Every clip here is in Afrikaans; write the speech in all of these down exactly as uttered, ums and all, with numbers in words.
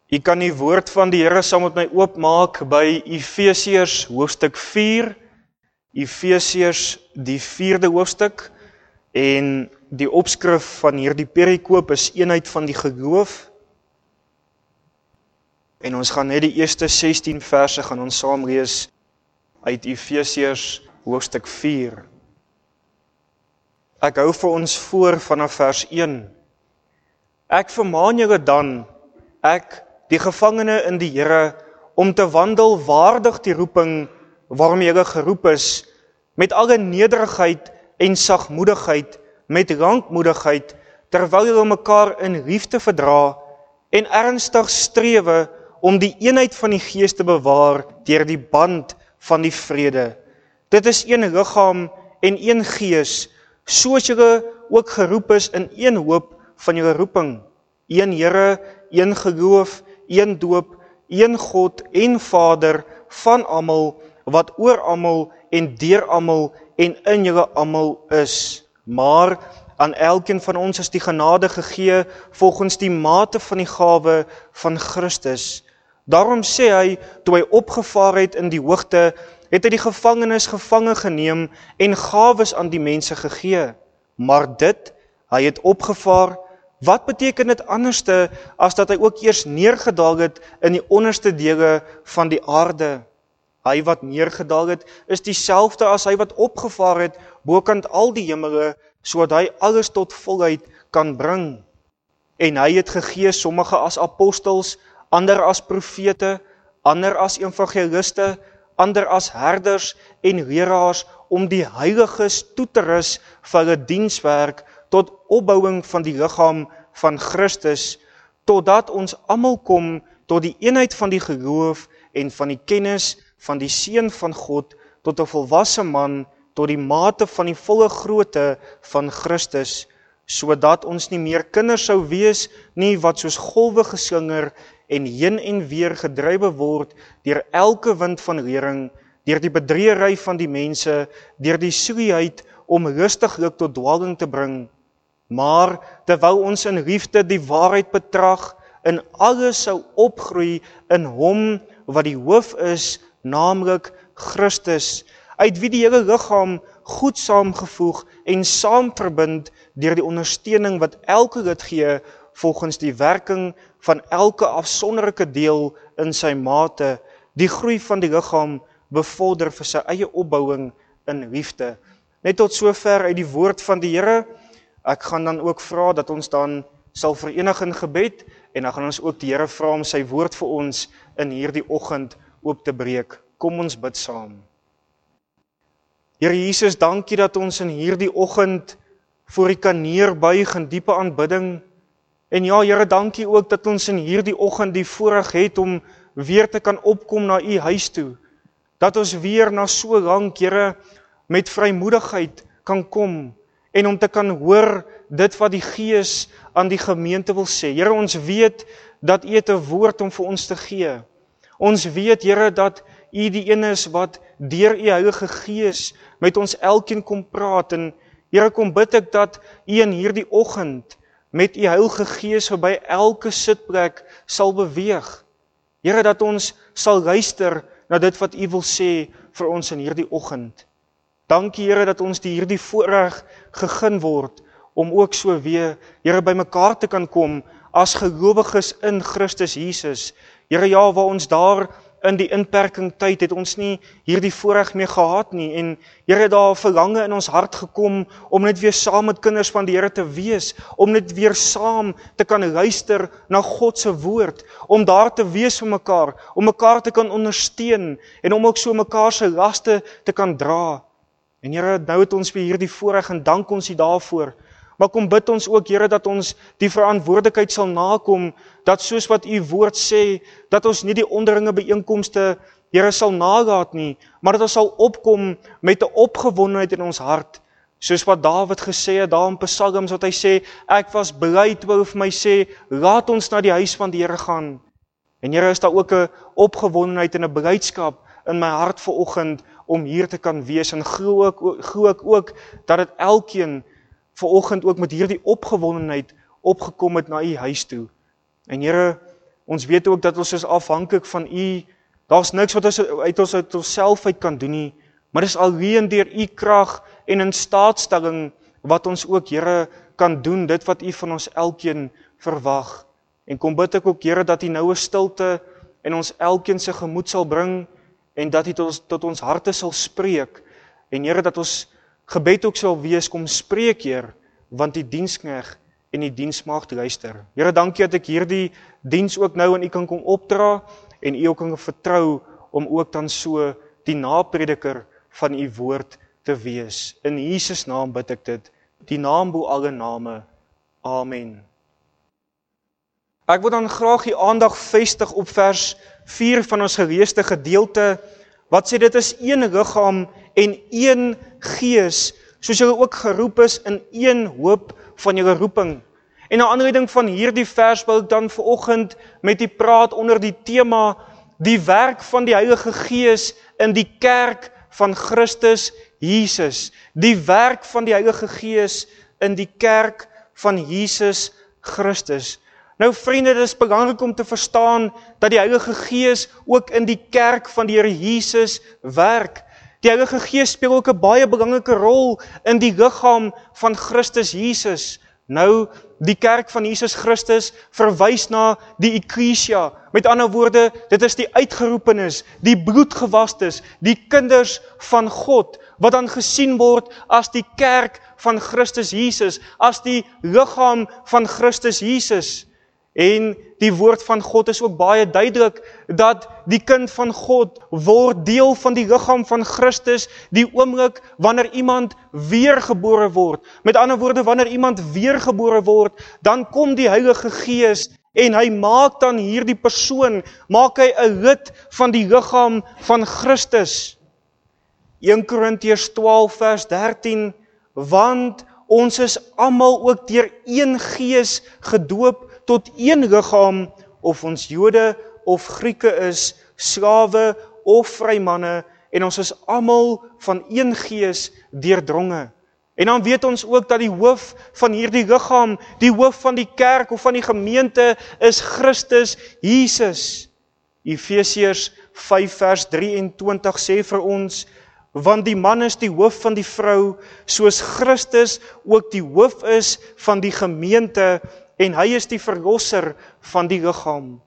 U kan die woord van die Here saam met my oopmaak by Efesiërs hoofstuk vier, Efesiërs die vierde hoofstuk, en die opskrif van hierdie perikoop is eenheid van die geloof. En ons gaan net die eerste sestien verse gaan ons saam lees uit Efesiërs hoofstuk vier. Ek hou vir ons voor vanaf vers een. Ek vermaan julle dan, ek die gevangene in die Here, om te wandel waardig die roeping waarom julle geroep is, met alle nederigheid en sagmoedigheid, met rankmoedigheid, terwyl julle mekaar in liefde verdra, en ernstig strewe om die eenheid van die Gees te bewaar deur die band van die vrede. Dit is een liggaam en een Gees, soos julle ook geroep is in een hoop van julle roeping, een Here, een geloof, een doop, een God en Vader van almal, wat oor almal en deur almal en in julle almal is. Maar aan elkeen van ons is die genade gegee volgens die mate van die gawe van Christus. Daarom sê hy, toe hy opgevaar het in die hoogte, het hy die gevangenes gevange geneem en gawes aan die mense gegee. Maar dit, hy het opgevaar, wat beteken dit anderste as dat hy ook eers neergedaal het in die onderste dele van die aarde? Hy wat neergedaal het, is dieselfde as hy wat opgevaar het bokant al die hemele, sodat hy alles tot volheid kan bring. En hy het gegee sommige as apostels, ander as profete, ander as evangeliste, ander as herders en leraars, om die heiliges toe te rus vir hulle dienswerk, tot opbouing van die liggaam van Christus, totdat ons almal kom tot die eenheid van die geloof en van die kennis van die Seun van God, tot 'n volwasse man, tot die mate van die volle grootte van Christus, sodat ons nie meer kinders sou wees nie, wat soos golwe geslinger en heen en weer gedrywe word deur elke wind van lering, deur die bedriegery van die mense, deur die soeiheid om lustiglik tot dwaaling te bring. Maar terwyl ons in liefde die waarheid betrag, in alles sou opgroei in hom wat die hoof is, naamlik Christus, uit wie die hele liggaam goed saamgevoeg en saamverbind deur die ondersteuning wat elke lid gee volgens die werking van elke afsonderlike deel in sy mate, die groei van die liggaam bevorder vir sy eie opbouing in liefde. Net tot sover uit die woord van die Here. Ek gaan dan ook vra dat ons dan sal verenig in gebed, en dan gaan ons ook die Here vra om sy woord vir ons in hierdie oggend oop te breek. Kom ons bid saam. Here Jesus, dankie dat ons in hierdie oggend voor U kan neerbuig in diepe aanbidding. En ja, Here, dankie ook dat ons in hierdie oggend die voorreg het om weer te kan opkom na U huis toe. Dat ons weer na so lank, Here, met vrymoedigheid kan kom en om te kan hoor dit wat die Gees aan die gemeente wil sê. Here, ons weet dat U het 'n woord om vir ons te gee. Ons weet, Here, dat U die een is wat deur U Heilige Gees met ons elkeen kom praat. En Here, kom bid ek dat U in hierdie oggend met U Heilige Gees verby elke sitplek sal beweeg. Here, dat ons sal luister na dit wat U wil sê vir ons in hierdie oggend. Dankie, Here, dat ons die hierdie voorreg gegeen word om ook so weer, Here, by mekaar te kan kom as gelowiges in Christus Jesus. Here, ja, waar ons daar in die inperking tyd het ons nie hierdie voorreg meer gehad nie, en Here, daar verlange in ons hart gekom om net weer saam met kinders van die Here te wees, om net weer saam te kan luister na God se woord, om daar te wees vir mekaar, om mekaar te kan ondersteun en om ook so mekaar se laste te kan dra. En Here, nou het ons weer hierdie voorreg en dank ons U daarvoor. Maar kom bid ons ook, Here, dat ons die verantwoordelikheid sal nakom, dat soos wat U woord sê, dat ons nie die onderlinge byeenkomste, Here, sal nalaat nie, maar dat ons sal opkom met 'n opgewondenheid in ons hart, soos wat Dawid gesê het daar in Psalms, wat hy sê, ek was bly toe hy vir my sê, laat ons na die huis van die Here gaan. En Here, is daar ook 'n opgewondenheid en 'n blydskap in my hart vanoggend om hier te kan wees, en glo ek, glo ek ook dat dit elkeen vanoggend ook met hierdie opgewondenheid opgekom het na U huis toe. En Here, Ons weet ook dat ons is afhanklik van U. Daar's niks wat ons uit ons uit onsself uit kan doen nie, maar dis alleen deur U krag en in staatstelling wat ons ook, Here, kan doen, dit wat U van ons elkeen verwag. En kom bid ek ook, Here, dat U noue stilte in ons elkeen se gemoed sal bring, en dat U tot ons, tot ons harte sal spreek, en Here, dat ons gebed ook sal wees, kom spreek, Heer, want die diensknegt en die diensmaagd luister. Here, dankie dat ek hierdie diens ook nou in U kan kom opdra, en U ook kan vertrou om ook dan so die naprediker van U woord te wees. In Jesus naam bid ek dit, die naam bo alle name. Amen. Ek wil dan graag die aandag vestig op vers vier van ons geleesde gedeelte, wat sê dit is een liggaam en een gees, soos julle ook geroep is in een hoop van julle roeping. En na aanleiding van hierdie vers wil ek dan vanoggend met u praat onder die tema, die werk van die Heilige Gees in die kerk van Christus Jesus. Die werk van die Heilige Gees in die kerk van Jesus Christus. Nou vriende, dit is belangrik om te verstaan dat die Heilige Gees ook in die kerk van die Here Jesus werk. Die Heilige Gees speel ook 'n baie belangrike rol in die liggaam van Christus Jesus. Nou, die kerk van Jesus Christus verwys na die Ekklesia. Met ander woorde, dit is die uitgeroepenes, die bloedgewastes, die kinders van God, wat dan gesien word as die kerk van Christus Jesus, as die liggaam van Christus Jesus. En die woord van God is ook baie duidelik, dat die kind van God word deel van die liggaam van Christus, die oomblik wanneer iemand weergebore word. Met ander woorde, wanneer iemand weergebore word, dan kom die Heilige Gees, en hy maak dan hierdie persoon, maak hy 'n lid van die liggaam van Christus. Eerste Korintiërs twaalf vers dertien, want ons is almal ook deur een gees gedoop tot een liggaam, of ons Jode of Grieke is, slawe of vrymanne, en ons is almal van een gees deurdronge. En dan weet ons ook dat die hoof van hierdie liggaam, die hoof van die kerk of van die gemeente, is Christus Jesus. Efesiërs vyf vers drieëntwintig sê vir ons, want die man is die hoof van die vrou, soos Christus ook die hoof is van die gemeente, en hy is die verlosser van die liggaam.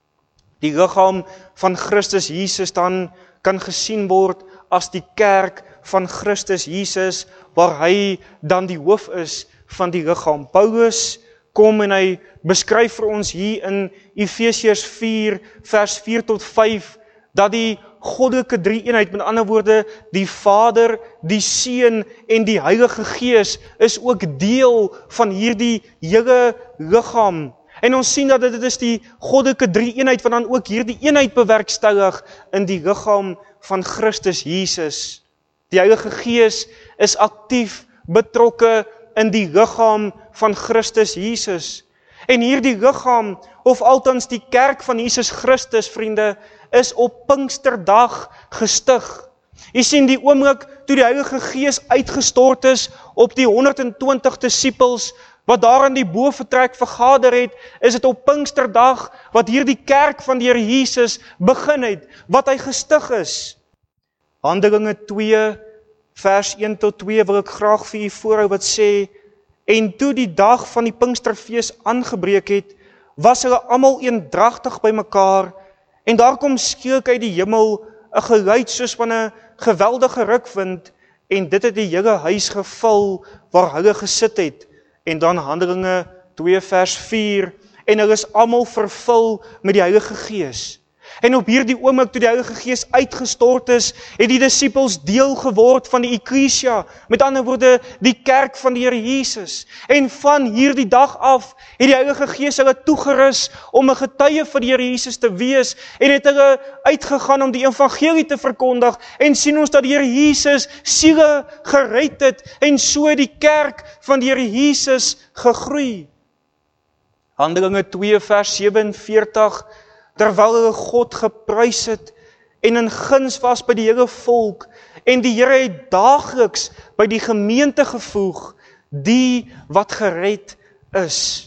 Die liggaam van Christus Jesus dan kan gesien word as die kerk van Christus Jesus, waar hy dan die hoof is van die liggaam. Paulus kom en hy beskryf vir ons hier in Efesiërs vier vers vier tot vyf, dat die goddelike drie-eenheid, met ander woorde, die Vader, die Seun en die Heilige Gees, is ook deel van hierdie hele liggaam. En ons sien dat dit is die goddelike drie-eenheid, wat dan ook hierdie eenheid bewerkstellig in die liggaam van Christus Jesus. Die Heilige Gees is aktief betrokke in die liggaam van Christus Jesus. En hierdie liggaam, of althans die kerk van Jesus Christus, vriende, is op Pinksterdag gestig. Jy sien die oomblik toe die Heilige Gees uitgestort is op die honderd en twintig disippels, wat daar in die boventrek vergader het, is dit op Pinksterdag wat hierdie kerk van die Here Jesus begin het, wat hy gestig is. Handelinge twee vers een tot twee wil ek graag vir u voorhou wat sê, en toe die dag van die Pinksterfees aangebreek het, was hulle almal eendragtig by mekaar, en daar kom skielik uit die hemel 'n geluid soos van 'n geweldige rukwind, en dit het die hele huis gevul waar hulle gesit het. En dan Handelinge twee vers vier, en hulle is almal vervul met die Heilige Gees. En op hierdie oomblik toe die Heilige Gees uitgestort is, het die disippels deel geword van die Ekklesia, met ander woorde die kerk van die Here Jesus. En van hierdie dag af het die Heilige Gees hulle toegerus om 'n getuie vir die Here Jesus te wees, en het hulle uitgegaan om die evangelie te verkondig, en sien ons dat die Here Jesus siele gered het, en so die kerk van die Here Jesus gegroei. Handelinge twee vers sewenveertig, terwyl hulle God geprys het en in guns was by die hele volk, en die Here het daagliks by die gemeente gevoeg, die wat gered is.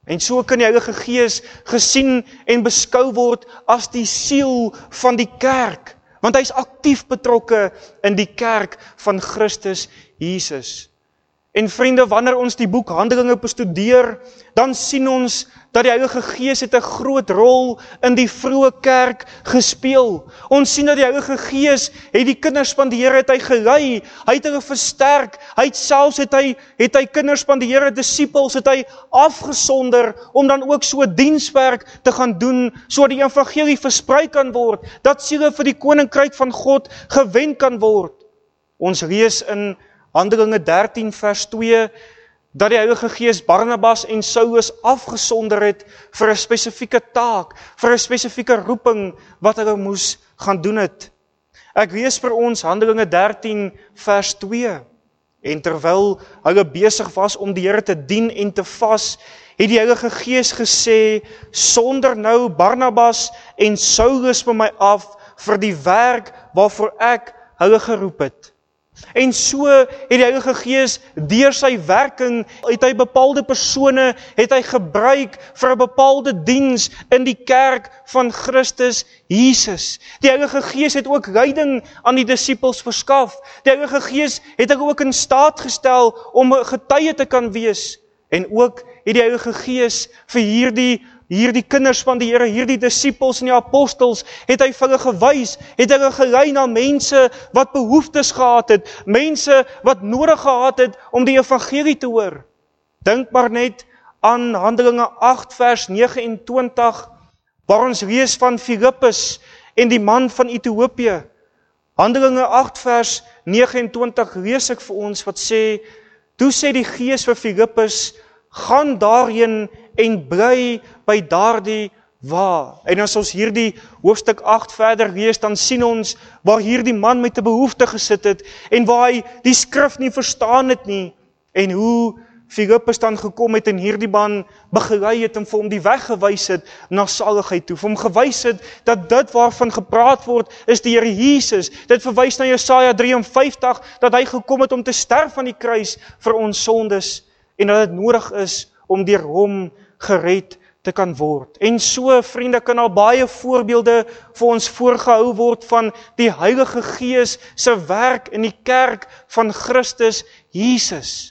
En so kan die Heilige Gees gesien en beskou word as die siel van die kerk, want hy is aktief betrokke in die kerk van Christus Jesus. En vriende, wanneer ons die boek Handelinge bestudeer, dan sien ons dat die Heilige Gees het 'n groot rol in die vroeë kerk gespeel. Ons sien dat die Heilige Gees het die kinders van die Here het hy gelei, hy het hulle versterk, hy het selfs het hy het hy kinders van die Here, disippels, het hy afgesonder om dan ook so dienswerk te gaan doen, sodat die evangelie versprei kan word, dat siele vir die koninkryk van God gewen kan word. Ons lees in Handelinge dertien vers twee, dat die Heilige Gees Barnabas en Saulus afgesonder het vir 'n spesifieke taak, vir 'n spesifieke roeping wat hulle moes gaan doen het. Ek lees vir ons Handelinge dertien vers twee. En terwyl hulle besig was om die Here te dien en te vas, het die Heilige Gees gesê, sonder nou Barnabas en Saulus vir my af vir die werk waarvoor ek hulle geroep het. En so het die Heilige Gees deur sy werking, het hy bepaalde persone, het hy gebruik vir 'n bepaalde diens in die kerk van Christus Jesus. Die Heilige Gees het ook leiding aan die disippels verskaf. Die Heilige Gees het hulle ook in staat gestel om 'n getuie te kan wees. En ook het die Heilige Gees vir hierdie hierdie kinders van die Here, hierdie disippels en die apostels, het hy vir hulle gewys, het hulle gelei na mense wat behoeftes gehad het, mense wat nodig gehad het om die evangelie te hoor. Dink maar net aan Handelinge agt vers nege en twintig, waar ons lees van Filippus en die man van Ethiopië. Handelinge agt vers nege en twintig lees ek vir ons wat sê, toe sê die Gees vir Filippus, gaan daarheen en bly by daardie waar. En as ons hierdie hoofstuk agt verder lees, dan sien ons waar hierdie man met 'n behoefte gesit het, en waar hy die skrif nie verstaan het nie, en hoe Filippus dan gekom het en hierdie man begelei het en vir hom die weg gewys het na saligheid toe, vir hom gewys het dat dit waarvan gepraat word is die Here Jesus. Dit verwys na Jesaja drie en vyftig, dat hy gekom het om te sterf aan die kruis vir ons sondes, en dat dit nodig is om deur hom gered te kan word. En so, vriende, kan al baie voorbeelde vir ons voorgehou word van die Heilige Gees se werk in die kerk van Christus Jesus.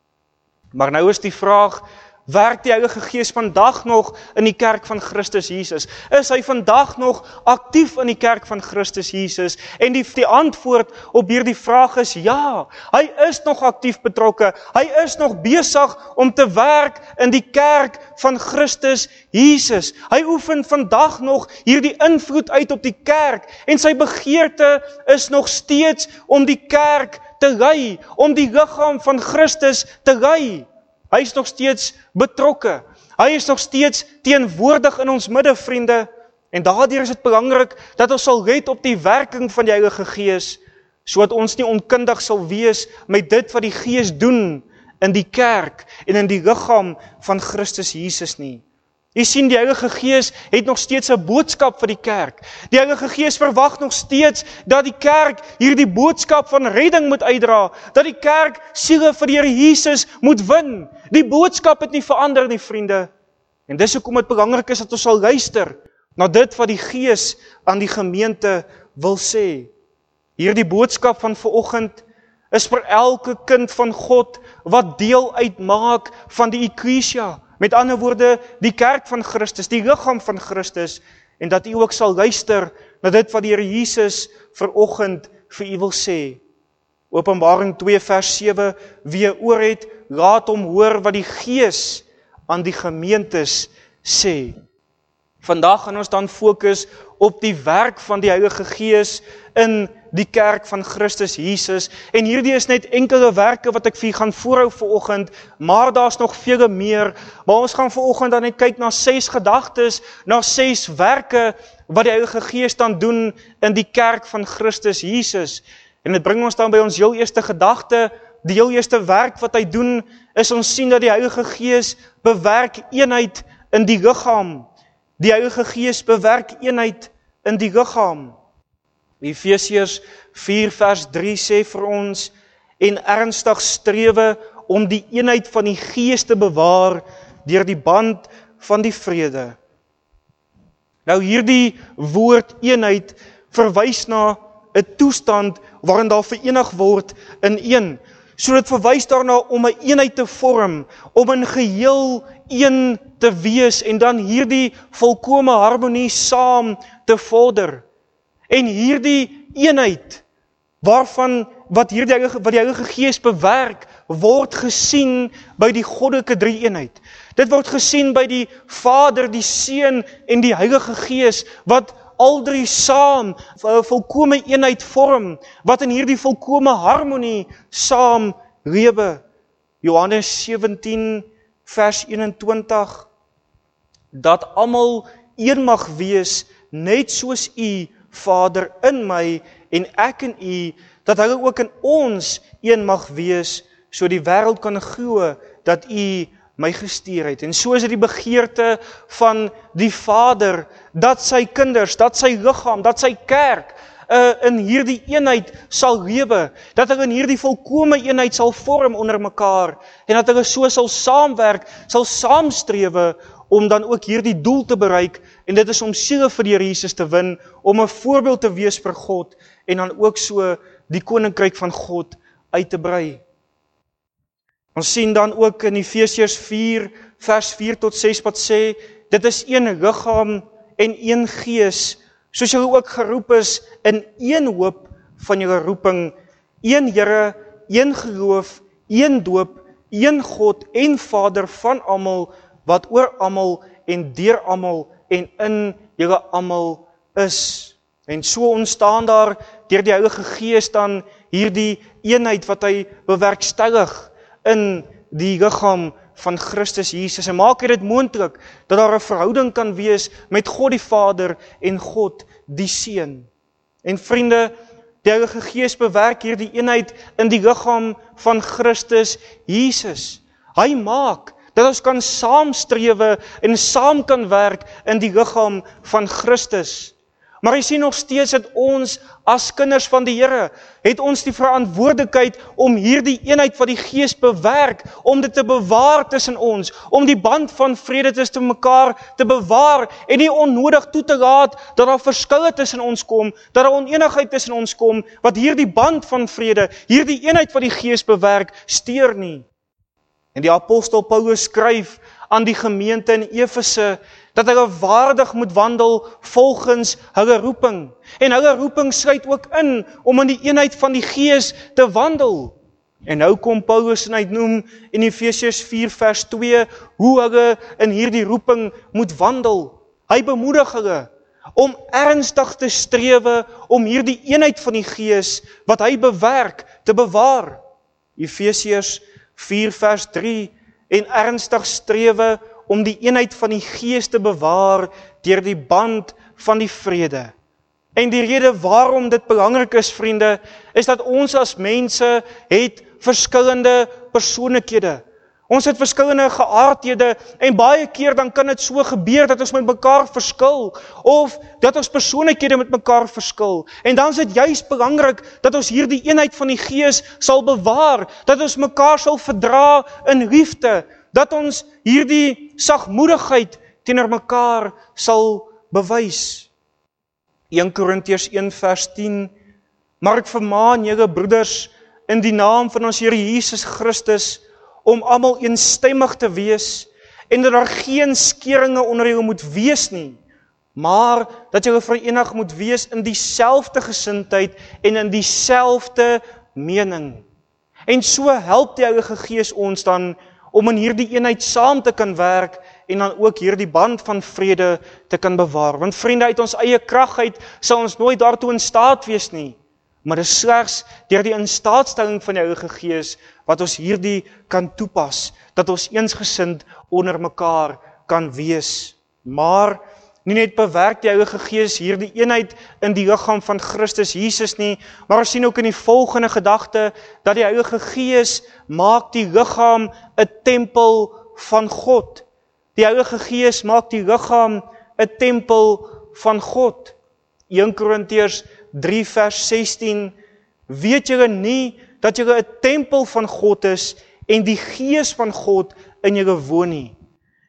Maar nou is die vraag, werk die Heilige Gees vandag nog in die kerk van Christus Jesus? Is hy vandag nog aktief in die kerk van Christus Jesus? En die, die antwoord op hierdie vraag is ja, hy is nog aktief betrokke, hy is nog besig om te werk in die kerk van Christus Jesus. Hy oefen vandag nog hierdie invloed uit op die kerk, en sy begeerte is nog steeds om die kerk te lei, om die liggaam van Christus te lei. Hy is nog steeds betrokke. Hy is nog steeds teenwoordig in ons midde, vriende. En daardeur is dit belangrik dat ons sal let op die werking van die Heilige Gees, sodat ons nie onkundig sal wees met dit wat die Gees doen in die kerk en in die liggaam van Christus Jesus nie. Jy sien, die Heilige Gees het nog steeds 'n boodskap vir die kerk. Die Heilige Gees verwag nog steeds dat die kerk hierdie boodskap van redding moet uitdra, dat die kerk siele vir die Here Jesus moet win. Die boodskap het nie verander nie, vriende. En dis hoekom dit belangrik is dat ons sal luister na dit wat die Gees aan die gemeente wil sê. Hierdie boodskap van vanoggend is vir elke kind van God wat deel uitmaak van die Ekklesia. Met ander woorde, die kerk van Christus, die liggaam van Christus, en dat u ook sal luister na dit wat die Here Jesus vanoggend vir u wil sê. Openbaring twee vers sewe, wie 'n oor het, laat hom hoor wat die Gees aan die gemeentes sê. Vandag gaan ons dan fokus op die werk van die Heilige Gees in die kerk van Christus Jesus. En hierdie is net enkele werke wat ek vir gaan voorhou vanoggend, maar daar's nog vele meer. Maar ons gaan vanoggend dan net kyk na ses gedagtes, na ses werke wat die Heilige Gees dan doen in die kerk van Christus Jesus. En dit bring ons dan by ons heel eerste gedagte, die heel eerste werk wat hy doen, is ons sien dat die Heilige Gees bewerk eenheid in die liggaam. Die Heilige Gees bewerk eenheid in die liggaam. Efesiërs vier vers drie sê vir ons, en ernstig strewe om die eenheid van die Gees te bewaar deur die band van die vrede. Nou hierdie woord eenheid verwys na 'n toestand waarin daar verenig word in een. So dit verwys daarna om 'n eenheid te vorm, om in geheel een te wees en dan hierdie volkome harmonie saam te vorder. En hierdie eenheid waarvan wat hierdie wat die Heilige Gees bewerk, word gesien by die goddelike drie-eenheid. Dit word gesien by die Vader, die Seun en die Heilige Gees wat al drie saam 'n volkome eenheid vorm, wat in hierdie volkome harmonie saam lewe. Johannes sewentien vers eenentwintig, dat almal een mag wees, net soos U, Vader, in my en ek in U, dat hulle ook in ons een mag wees, so die wêreld kan glo dat U my gestuur het. En so is dit die begeerte van die Vader, dat sy kinders, dat sy liggaam, dat sy kerk, uh, in hierdie eenheid sal lewe, dat hulle in hierdie volkome eenheid sal vorm onder mekaar, en dat hulle so sal saamwerk, sal saamstrewe, om dan ook hierdie doel te bereik, en dit is om siele vir die Here Jesus te win, om 'n voorbeeld te wees vir God, en dan ook so die koninkryk van God uit te brei. Ons sien dan ook in Efesiërs vier, vers vier tot ses wat sê, dit is een liggaam en een gees, soos julle ook geroep is in een hoop van julle roeping, een Here, een geloof, een doop, een God en Vader van almal, wat oor almal en deur almal en in julle almal is. En so ontstaan daar deur die Heilige Gees dan hierdie eenheid wat hy bewerkstellig in die liggaam van Christus Jesus, en maak dit moontlik dat daar 'n verhouding kan wees met God die Vader en God die Seun. En vriende, die Heilige Gees bewerk hierdie eenheid in die liggaam van Christus Jesus. Hy maak dat ons kan saamstrewe en saam kan werk in die liggaam van Christus. Maar jy sien nog steeds dat ons as kinders van die Here, het ons die verantwoordelikheid om hierdie eenheid wat die Gees bewerk, om dit te bewaar tussen ons, om die band van vrede tussen mekaar te bewaar, en nie onnodig toe te laat, dat daar verskille tussen ons kom, dat daar oneenigheid tussen ons kom, wat hierdie band van vrede, hierdie eenheid wat die Gees bewerk, steur nie. En die apostel Paulus skryf aan die gemeente in Efese, dat hulle waardig moet wandel volgens hulle roeping. En hulle roeping sluit ook in om in die eenheid van die Gees te wandel. En nou kom Paulus en hy noem in Efesiërs vier vers twee hoe hulle in hierdie roeping moet wandel. Hy bemoedig hulle om ernstig te strewe om hierdie eenheid van die Gees wat hy bewerk te bewaar. Efesiërs vier vers drie, en ernstig strewe om die eenheid van die Gees te bewaar deur die band van die vrede. En die rede waarom dit belangrik is, vriende, is dat ons as mense het verskillende persoonlikhede. Ons het verskillende geaardhede, en baie keer dan kan dit so gebeur dat ons met mekaar verskil, of dat ons persoonlikhede met mekaar verskil. En dan is dit juist belangrik dat ons hierdie eenheid van die Gees sal bewaar, dat ons mekaar sal verdra in liefde, dat ons hierdie sagmoedigheid teenoor mekaar sal bewys. Eerste Korintiërs een vers tien, maar ek vermaan julle broeders in die naam van ons Here Jesus Christus, om almal eensstemmig te wees, en dat daar geen skeringe onder julle moet wees nie, maar dat julle verenig moet wees in dieselfde gesindheid en in dieselfde mening. En so help die Heilige Gees ons dan om in hierdie eenheid saam te kan werk, en dan ook hierdie band van vrede te kan bewaar. Want vriende, uit ons eie krag uit sal ons nooit daartoe in staat wees nie, maar dit is slegs deur die instaatstelling van die Heilige Gees wat ons hierdie kan toepas, dat ons eensgesind onder mekaar kan wees. Maar nie net bewerk die Heilige Gees hierdie eenheid in die liggaam van Christus Jesus nie, maar ons sien ook in die volgende gedagte, dat die Heilige Gees maak die liggaam 'n tempel van God. Die Heilige Gees maak die liggaam 'n tempel van God. Eerste Korintiërs drie vers sestien, weet julle nie dat julle 'n tempel van God is en die Gees van God in julle woon nie.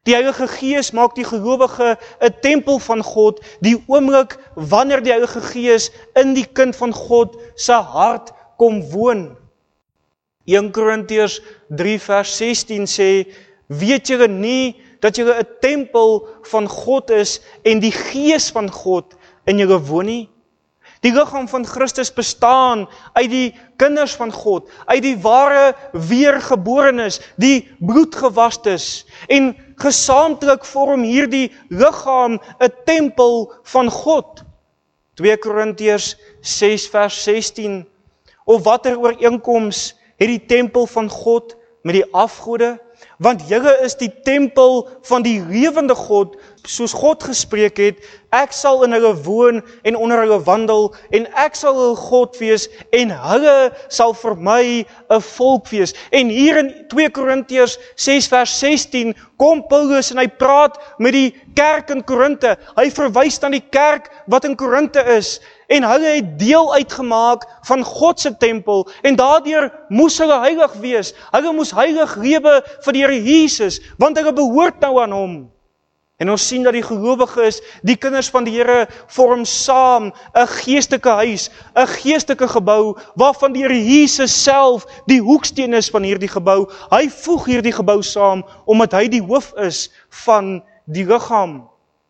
Die Heilige Gees maak die gelowige 'n tempel van God, die oomblik wanneer die Heilige Gees in die kind van God se hart kom woon. Eerste Korintiërs drie vers sestien sê, weet julle nie dat julle 'n tempel van God is en die Gees van God in julle woon nie? Die liggaam van Christus bestaan uit die kinders van God, uit die ware weergeborenes, die bloedgewastes, en gesamentlik vorm hierdie liggaam 'n tempel van God. Tweede Korintiërs ses vers sestien, of watter ooreenkoms het die tempel van God met die afgode? Want julle is die tempel van die lewende God, soos God gespreek het, ek sal in hulle woon en onder hulle wandel, en ek sal hulle God wees, en hulle sal vir my 'n volk wees. En hier in Tweede Korintiërs ses vers sestien, kom Paulus en hy praat met die kerk in Korinte. Hy verwys na die kerk wat in Korinte is, en hulle het deel uitgemaak van God se tempel, en daardeur moes hulle heilig wees. Hulle moes heilig lewe vir die Here Jesus, want hulle behoort nou aan hom. En ons sien dat die gelowiges, die kinders van die Here, vorm saam 'n geestelike huis, 'n geestelike gebou, waarvan die Here Jesus self die hoeksteen is van hierdie gebou. Hy voeg hierdie gebou saam, omdat hy die hoof is van die liggaam.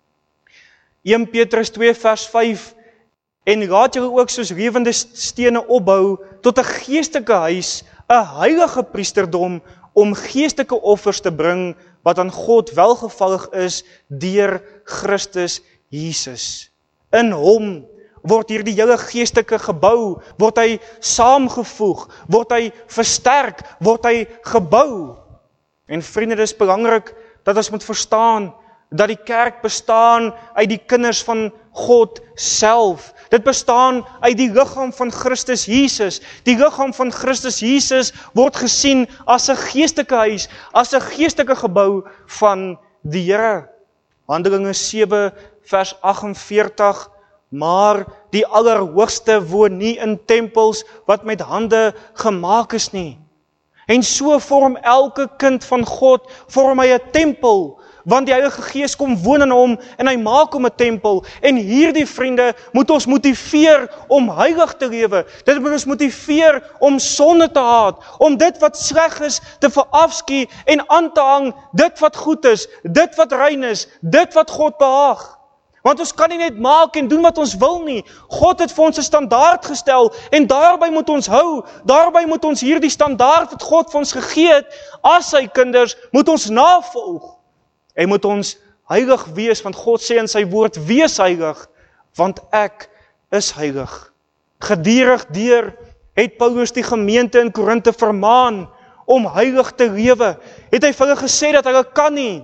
Eerste Petrus twee vers vyf, en laat julle ook soos lewende stene opbou, tot 'n geestelike huis, 'n heilige priesterdom, om geestelike offers te bring, wat aan God welgevallig is, deur Christus Jesus. In hom word hierdie hele geestelike gebou, word hy saamgevoeg, word hy versterk, word hy gebou. En vriende, dit is belangrik dat ons moet verstaan, dat die kerk bestaan uit die kinders van God self. Dit bestaan uit die liggaam van Christus Jesus. Die liggaam van Christus Jesus word gesien as 'n geestelike huis, as 'n geestelike gebou van die Here. Handelinge sewe vers agt en veertig, maar die Allerhoogste woon nie in tempels wat met hande gemaak is nie. En so vorm elke kind van God, vorm hy 'n tempel, want die Heilige Gees kom woon in hom, en hy maak hom 'n tempel. En hierdie vriende moet ons motiveer om heilig te lewe. Dit moet ons motiveer om sonde te haat, om dit wat sleg is te verafskie en aan te hang, dit wat goed is, dit wat rein is, dit wat God behaag. Want ons kan nie net maak en doen wat ons wil nie. God het vir ons 'n standaard gestel, en daarby moet ons hou. Daarby moet ons hierdie standaard wat God vir ons gegee het, as sy kinders, moet ons navolg. En moet ons heilig wees, want God sê in sy woord, wees heilig, want ek is heilig. Gedurig deur het Paulus die gemeente in Korinte vermaan om heilig te lewe. Het hy vir hulle gesê dat hulle kan nie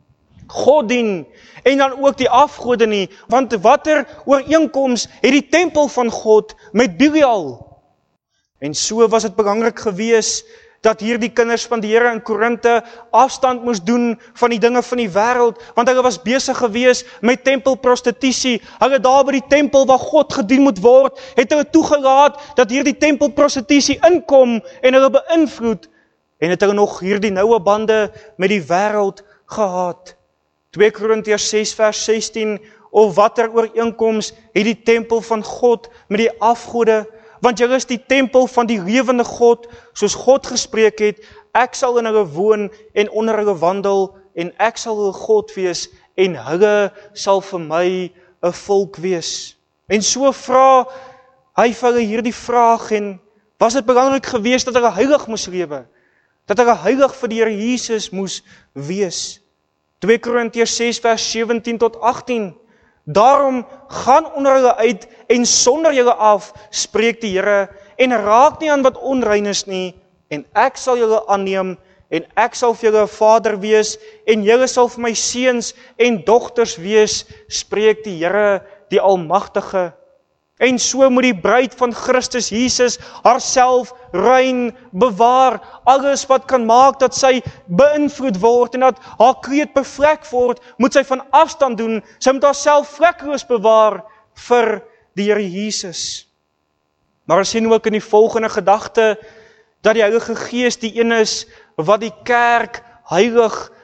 God dien, en dan ook die afgode nie, want watter ooreenkoms het die tempel van God met Belial? En so was dit belangrik gewees, dat hierdie kinders van die Here in Korinte afstand moes doen van die dinge van die wêreld, want hulle was besig gewees met tempelprostitusie. Hulle daar by die tempel waar God gedien moet word, het hulle toegelaat dat hierdie tempelprostitusie inkom en hulle beïnvloed, en het hulle nog hierdie noue bande met die wêreld gehad. Tweede Korintiërs ses vers sestien, of watter ooreenkoms het die tempel van God met die afgode? Want julle is die tempel van die lewende God, soos God gespreek het, ek sal in hulle woon en onder hulle wandel, en ek sal hulle God wees, en hulle sal vir my 'n volk wees. En so vra hy vir hulle hierdie vraag, en was dit belangrik geweest dat hulle heilig moes lewe, dat hulle heilig vir die Here Jesus moes wees. Tweede Korintiërs ses vers sewentien tot agtien, daarom gaan onder hulle uit en sonder julle af, spreek die Here, en raak nie aan wat onrein is nie, en ek sal julle aanneem, en ek sal vir julle 'n vader wees, en julle sal vir my seuns en dogters wees, spreek die Here, die Almagtige. En so moet die bruid van Christus Jesus haarself rein bewaar. Alles wat kan maak dat sy beïnvloed word en dat haar kleed bevlek word, moet sy van afstand doen. Sy moet haarself vlekkeloos bewaar vir die Here Jesus. Maar ons sien ook in die volgende gedagte dat die Heilige Gees die een is wat die kerk heilig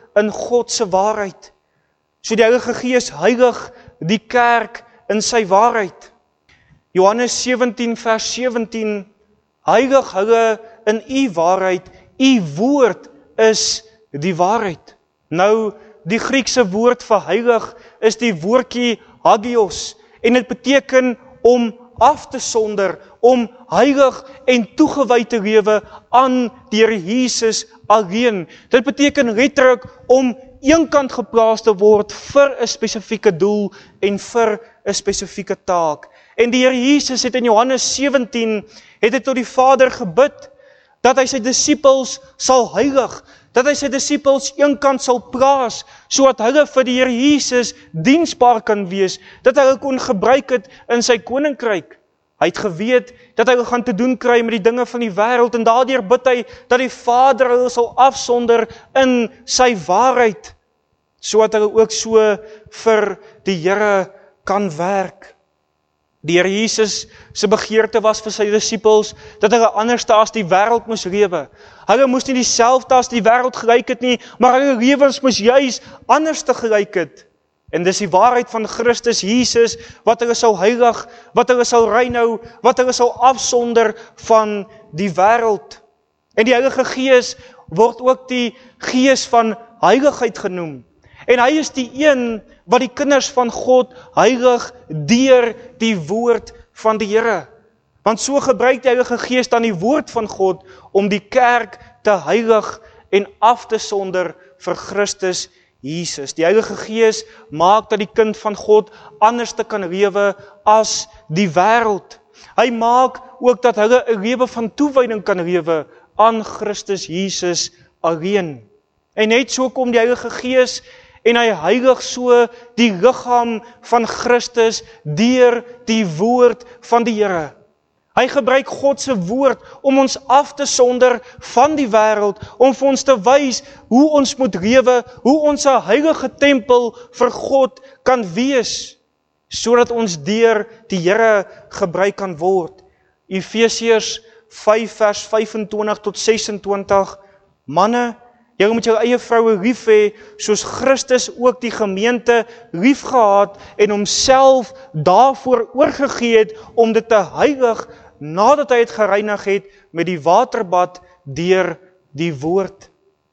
in God se waarheid. So die Heilige Gees heilig die kerk in sy waarheid. Johannes sewentien vers sewentien, heilig hulle in u waarheid, u woord is die waarheid. Nou, die Griekse woord vir heilig is die woordjie hagios, en dit beteken om af te sonder, om heilig en toegewy te lewe aan die Here Jesus alleen. Dit beteken letterlik om eenkant geplaas te word vir 'n spesifieke doel en vir 'n spesifieke taak. En die Here Jesus het in Johannes sewentien, het hy tot die Vader gebid, dat hy sy disippels sal heilig, dat hy sy disippels eenkant sal plaas, sodat hulle vir die Here Jesus diensbaar kan wees, dat hy hulle kon gebruik het in sy koninkryk. Hy het geweet dat hy gaan te doen kry met die dinge van die wêreld, en daardeur bid hy dat die Vader hulle sal afsonder in sy waarheid, sodat hulle ook so vir die Here kan werk. Die Here Jesus se begeerte was vir sy disippels dat hulle anders as die wêreld moes lewe. Hulle moes nie dieselfde as die wêreld gelyk het nie, maar hulle lewens moes juis anders te gelyk het. En dis die waarheid van Christus Jesus wat hulle sou heilig, wat hulle sou reinhou, wat hulle sou afsonder van die wêreld. En die Heilige Gees word ook die Gees van heiligheid genoem. En hy is die een wat die kinders van God heilig deur die woord van die Here. Want so gebruik die Heilige Gees dan die woord van God om die kerk te heilig en af te sonder vir Christus Jesus. Die Heilige Gees maak dat die kind van God anders te kan lewe as die wêreld. Hy maak ook dat hulle 'n lewe van toewyding kan lewe aan Christus Jesus alleen. En net so kom die Heilige Gees en hy heilig so die liggaam van Christus deur die woord van die Here. Hy gebruik God se woord om ons af te sonder van die wêreld, om vir ons te wys hoe ons moet lewe, hoe ons 'n heilige tempel vir God kan wees, sodat ons deur die Here gebruik kan word. Efesiërs vyf vers vyf-en-twintig tot ses-en-twintig, manne, julle moet julle eie vroue lief hê, soos Christus ook die gemeente lief gehad en homself daarvoor oorgegee het om dit te heilig, nadat hy het gereinig het met die waterbad deur die woord.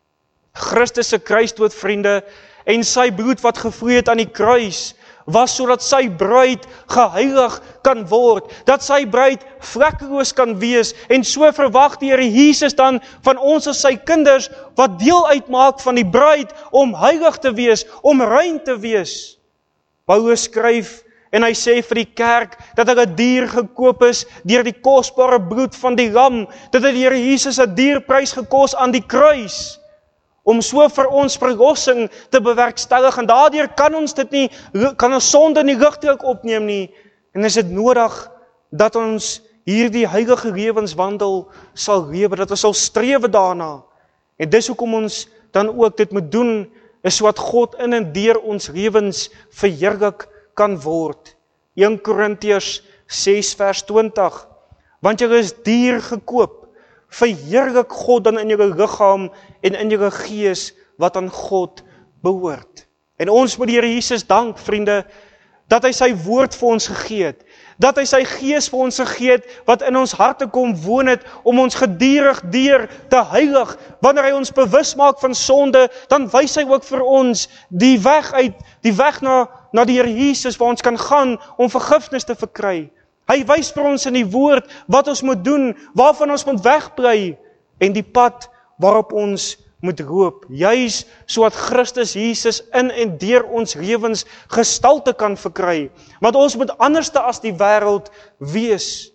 Christus se kruisdood, vriende, en sy bloed wat gevloei het aan die kruis, was sodat sy bruid geheilig kan word, dat sy bruid vlekkeloos kan wees, en so verwag die Here Jesus dan van ons as sy kinders, wat deel uitmaak van die bruid, om heilig te wees, om rein te wees. Paulus skryf, en hy sê vir die kerk, dat hulle dier gekoop is, deur die kosbare bloed van die lam, dat hy die Here Jesus 'n dierprys gekos aan die kruis, om so vir ons verlossing te bewerkstellig, en daardeur kan ons dit nie, kan ons sonde nie ligtelik opneem nie, en is dit nodig dat ons hierdie heilige lewenswandel sal lewe, dat ons sal strewe daarna, en dis hoekom ons dan ook dit moet doen, is wat God in en deur ons lewens verheerlik kan word. Eerste Korintiërs ses vers twintig, want julle is duur gekoop, verheerlik God dan in julle liggaam en in julle gees wat aan God behoort. En ons moet die Here Jesus dank, vriende, dat hy sy woord vir ons gegee het, dat hy sy gees vir ons gegee het, wat in ons harte kom woon het, om ons gedurig deur te heilig. Wanneer hy ons bewus maak van sonde, dan wys hy ook vir ons die weg uit, die weg na, na die Here Jesus, waar ons kan gaan om vergifnis te verkry. Hy wys vir ons in die woord wat ons moet doen, waarvan ons moet wegbly, en die pad waarop ons moet loop, juis sodat Christus Jesus in en deur ons lewens gestalte kan verkry. Want ons moet anderste as die wêreld wees.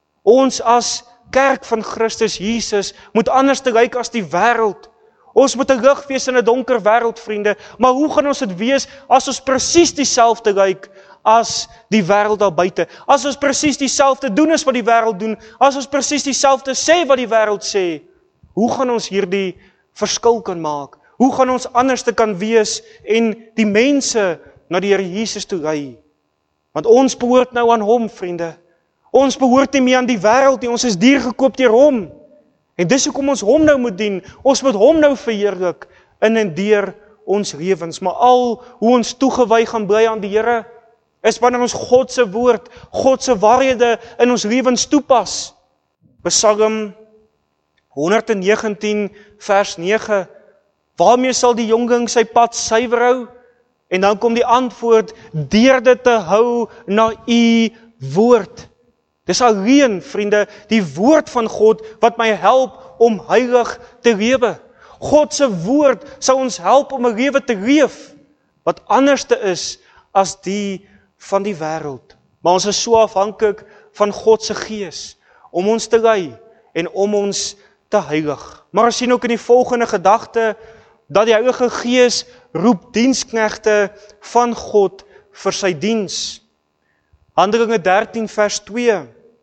Ons as kerk van Christus Jesus moet anders te lyk as die wêreld. Ons moet 'n lig wees in 'n donker wêreld, vriende. Maar hoe gaan ons dit wees as ons presies dieselfde lyk as die wêreld daar buite? As ons presies dieselfde doen as wat die wêreld doen, as ons presies dieselfde sê wat die wêreld sê, hoe gaan ons hierdie verskil kan maak? Hoe gaan ons anders te kan wees en die mense na die Here Jesus toe lei? Want ons behoort nou aan hom, vriende. Ons behoort nie meer aan die wêreld nie, ons is duur gekoop deur hom. En dis hoekom ons hom nou moet dien. Ons moet hom nou verheerlik in en deur ons lewens, maar al hoe ons toegewy gaan bly aan die Here, is wanneer ons God se woord, God se waarhede in ons lewens toepas. Psalm honderd negentien vers nege, waarmee sal die jongeling sy pad suiwer hou? En dan kom die antwoord, deur dit te hou na u woord. Dis alleen, vriende, die woord van God wat my help om heilig te lewe. God se woord sal ons help om 'n lewe te leef wat anderste is as die van die wêreld. Maar ons is so afhanklik van God se gees om ons te lei en om ons te heilig. Maar ons sien ook in die volgende gedagte dat die Heilige Gees roep diensknegte van God vir sy diens. Handelinge dertien vers twee.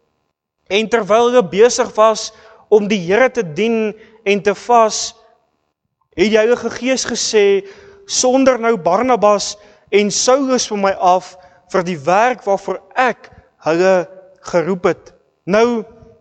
En terwyl hulle besig was om die Here te dien en te vas, het die Heilige Gees gesê, sonder nou Barnabas en Saulus vir my af vir die werk waarvoor ek hulle geroep het. Nou,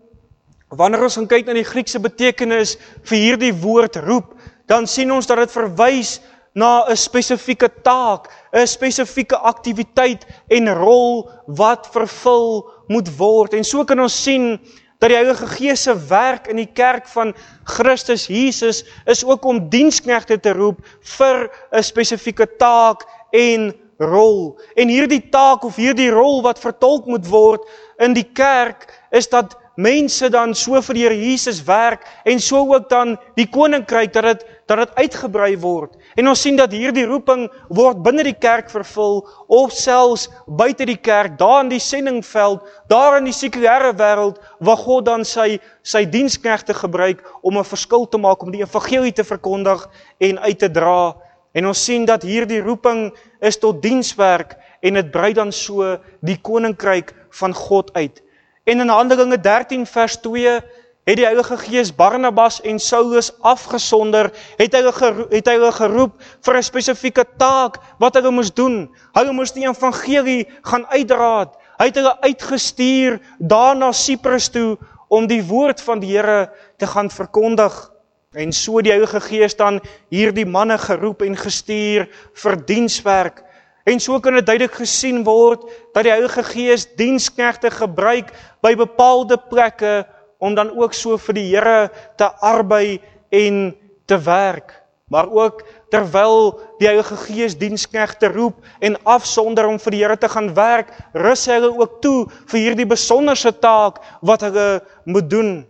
wanneer ons gaan kyk na die Griekse betekenis vir hierdie woord roep, dan sien ons dat dit verwys na 'n spesifieke taak, 'n spesifieke aktiwiteit en rol wat vervul moet word. En so kan ons sien dat die Heilige Gees se werk in die kerk van Christus Jesus is ook om diensknegte te roep vir 'n spesifieke taak en rol. En hierdie taak of hierdie rol wat vertolk moet word in die kerk is dat mense dan so vir die Here Jesus werk en so ook dan die koninkryk dat dit dat dit uitgebrei word. En ons sien dat hierdie roeping word binne die kerk vervul of selfs buite die kerk, daar in die sendingveld, daar in die sekulêre wêreld waar God dan sy sy diensknegte gebruik om 'n verskil te maak, om die evangelie te verkondig en uit te dra. En ons sien dat hierdie roeping is tot dienswerk en dit brei dan so die koninkryk van God uit. En in Handelinge dertien vers twee het die Heilige Gees Barnabas en Saulus afgesonder, het hy geroep, het hy geroep vir 'n spesifieke taak wat hulle moes doen. Hulle moes die evangelie gaan uitdra. Hy het hulle uitgestuur daar na Siprus toe om die woord van die Here te gaan verkondig. En so die Heilige Gees dan hierdie manne geroep en gestuur vir dienswerk. En so kan dit duidelik gesien word dat die Heilige Gees diensknegte gebruik by bepaalde plekke om dan ook so vir die Here te arbei en te werk. Maar ook terwyl die Heilige Gees diensknegte roep en afsonder om vir die Here te gaan werk, rus hy hulle ook toe vir hierdie besonderse taak wat hulle moet doen.